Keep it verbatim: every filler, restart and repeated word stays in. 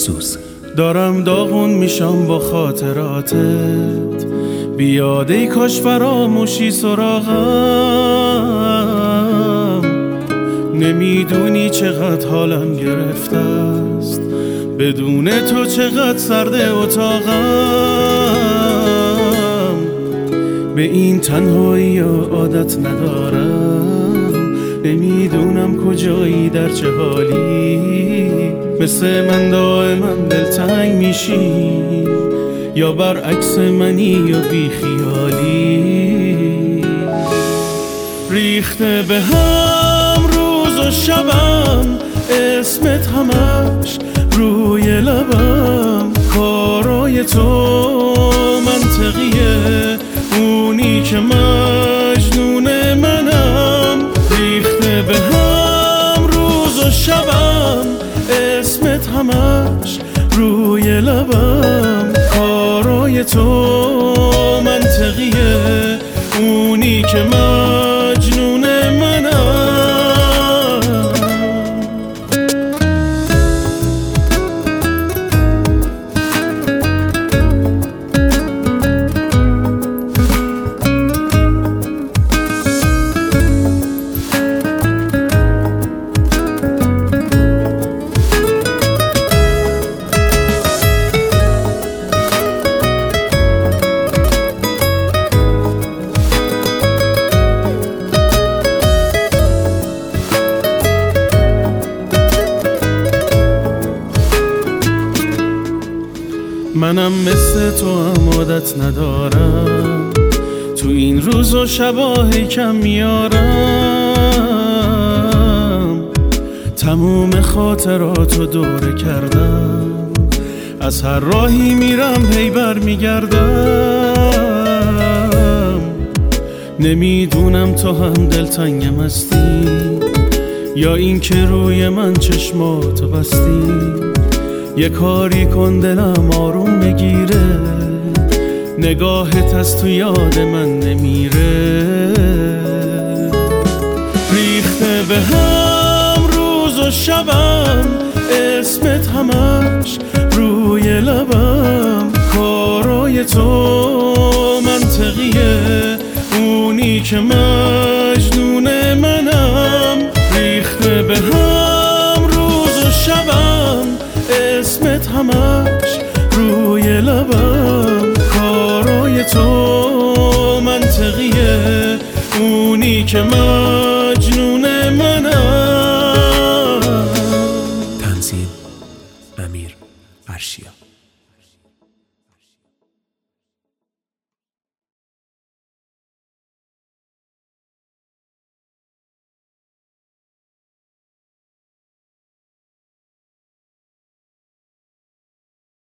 سوز. دارم داغون میشم با خاطراتت، بیاد ای کاش فراموشی سراغم. نمیدونی چقدر حالم گرفته است، بدون تو چقدر سرد اتاقم. به این تنهایی عادت ندارم، نمیدونم کجایی در چه حالی. مثل من دائما دلتنگ میشی، یا برعکس منی یا بی خیالی. ریخته به هم روز و شبم، اسمت همش روی لبم. کارای تو منطقیه، اونی که مجنون منم. ریخته به هم روز و شبم، اسمت همش روی لبم. کارای تو منطقیه، اونی که مجنون منم. منم مثل تو هم عادت ندارم، تو این روز و شباهی کم میارم. تموم خاطراتو دوره کردم، از هر راهی میرم هی بر میگردم. نمیدونم تو هم دلتنگم هستی، یا این که روی من چشماتو بستی. یه کاری کن دلم آروم بگیره، نگاهت از تو یاد من نمیره. ریخته به هم روز و شبم، اسمت همش روی لبم. کارای تو منطقیه، اونی که مجنون منم. ریخته به هم روز و شبم، اسمت همش روی لبم. کارای تو منطقیه، اونی که مجنون منم. تنظیم امیر عرشیا.